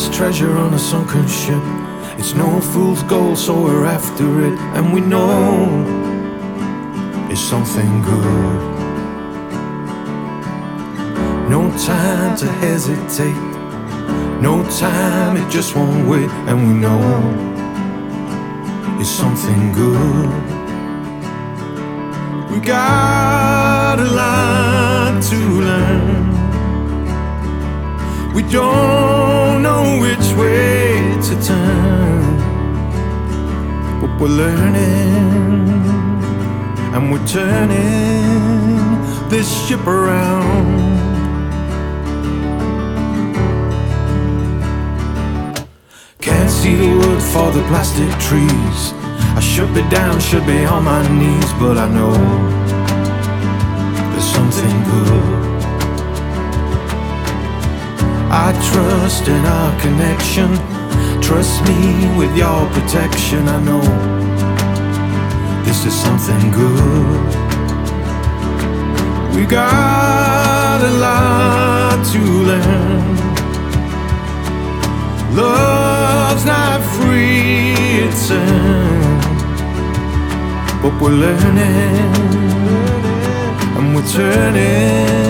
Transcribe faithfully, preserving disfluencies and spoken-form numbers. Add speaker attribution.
Speaker 1: lost treasure on a sunken ship. It's no fool's gold, so we're after it. And we know it's something good. No time to hesitate, no time, it just won't wait. And we know it's something good. We got a lot to learn. We don't know which way to turn, but we're learning, and we're turning this ship around. Can't see the wood for the plastic trees. I should be down, should be on my knees, but I know there's something good. I trust in our connection. Trust me with your protection. I know this is something good. We got a lot to learn. Love's not free, it's earned, but we're learning, and we're turning